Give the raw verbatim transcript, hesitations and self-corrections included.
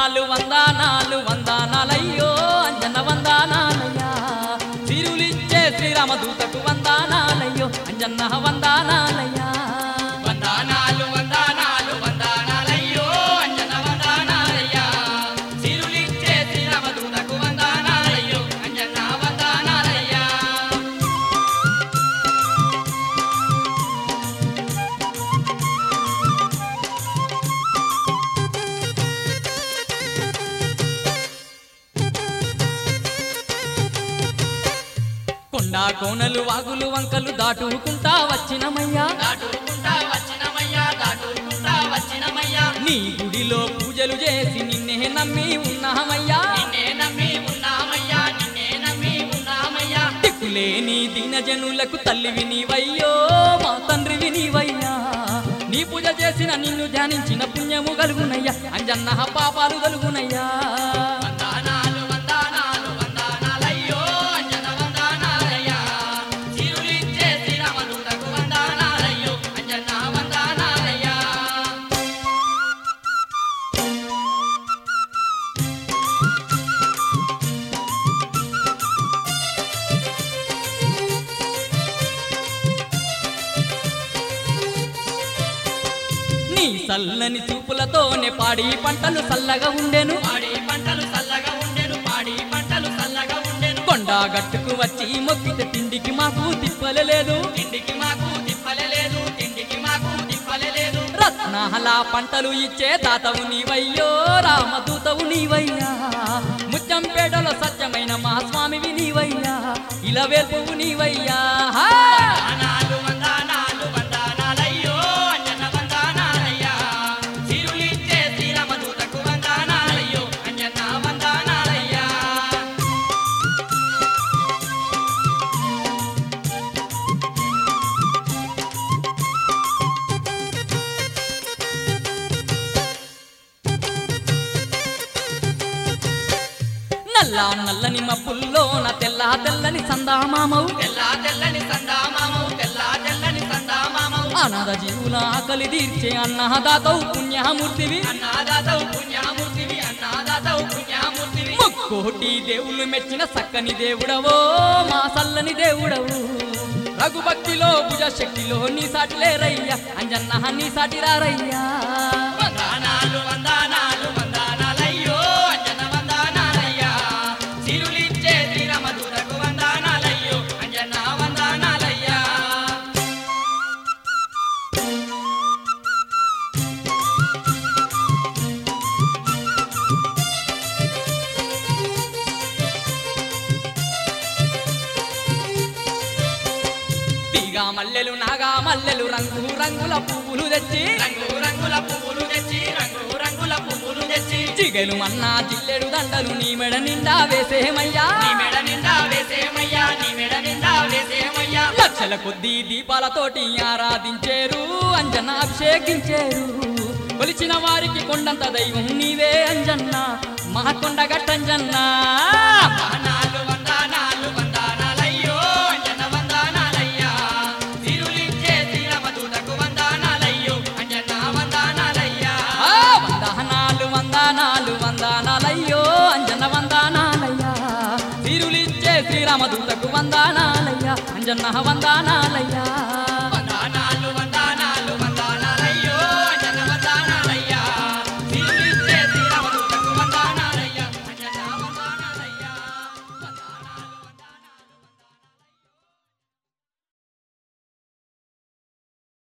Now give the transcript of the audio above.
వందానాలు వందానాలు వందానాలయ్యో అంజన్న వందానాలయ్యా సిరులిచ్చే శ్రీరామదూతకు వందానాలయ్యో అంజన్న వందానాలయ్యా వందనాలు వందనాలు వందనాలయ్యో అంజన్న వందనాలయ్యా సిరులిచ్చే శ్రీరామదూతకు వందనాలయ్యో అంజన్న వందనాలయ్యా కొండా కోనలు వాగులు వంకలు దాటుకుంటా వచ్చినమయ్యా దాటుకుంటా వచ్చినమయ్యా దాటుకుంటా వచ్చినమయ్యా నీ గుడిలో పూజలు చేసి నిన్నే నమ్మి ఉన్నామయ్యా నిన్నే నమ్మి ఉన్నామయ్యా నిన్నే నమ్మి ఉన్నామయ్యా దిక్కులేని దీనజనులకు తల్లివి నీవయ్యో మా తండ్రివి నీవయ్యా నీ పూజ చేసిన నిన్ను ధ్యానించిన పుణ్యము కలుగునయ్యా అంజన్న పాపాలు కలుగునయ్యా వందనాలు వందనాలు వందనాలయ్యో అంజన్న వందనాలయ్యా సిరులిచ్చే శ్రీరామదూతకు వందనాలయ్యో అంజన్న వందనాలయ్యా నీ చల్లని చూపులతోనే పాడి పంటలు చల్లగా ఉండెను పాడి పంటలు చల్లగా ఉండెను పాడి పంటలు చల్లగా ఉండెను కొండా గట్టుకు వచ్చి మొక్కితే తిండికి మాకు తిప్పలేదు తిండికి మాకు తిప్పలేదు తిండికి మాకు తిప్పలేదు రత్నాల పంటలు ఇచ్చే తాతవు నీవయ్యో రామదూతవు నీవయ్యా ముచ్చంపేటలో సత్యమైన మా స్వామివి నీవయ్యా ఇలా వేల్పువు నీవయ్యా వందనాలు వందనాలు వందనాలయ్యో అంజన్న వందనాలయ్యా సిరులిచ్చే శ్రీరామదూతకు వందనాలయ్యో అంజన్న వందనాలయ్యా నల్ల నల్లని మబ్బుల్లో నా తెల్ల తెల్లని సందామామవు తెల్ల తెల్లని సందామామవు తెల్ల తెల్లని సందామామవు అనాథ జీవుల ఆకలి తీర్చే అన్నదాతవు పుణ్యమూర్తివి అన్నదాతవు పుణ్యమూర్తివి అన్నదాతవు పుణ్యమూర్తివి ముక్కోటి దేవుళ్ళు మెచ్చిన సక్కని దేవుడవో మా సల్లని దేవుడవు రఘుభక్తిలో భుజ శక్తిలో నీ సాటి లేరయ్యా అంజన్న నీ సాటి రారయ్యా వందనాలు వందనాలు వందనాలయ్యో అంజన్న వందనాలయ్యా సిరులిచ్చే శ్రీరామదూతకు వందనాలయ్యో అంజన్న వందనాలయ్యా తీగా మల్లెలు నాగా మల్లెలు రంగు రంగుల పువ్వులు తెచ్చి రంగు రంగుల పువ్వులు తెచ్చి రంగు రంగుల పువ్వులు తెచ్చి చిగలు అన్నా జిల్లెడు దండలు నీ మెడ నిండా వేసేమయ్యా నీ మెడ నిండా వేసేమయ్యా నీ మెడ నిండా వేసేమయ్యా లక్షల కొద్దీ దీపాలతోటి ఆరాధించేరు అంజన్న అభిషేకించేరు కొలిచిన వారికి కొండంత దైవం నీవే అంజన్న మా కొండ గట్టంజన్న వందనాలు వందనాలు వందనాలయ్యో అంజన్న వందనాలయ్యా సిరులిచ్చే శ్రీరామదూతకు వందనాలయ్యో అంజన్న వందనాలయ్యా ఆ, వందనాలు వందనాలు వందనాలయ్యో అంజన్న వందనాలయ్యా సిరులిచ్చే శ్రీరామదూతకు వందనాలయ్యా అంజన్న వందనాలయ్యా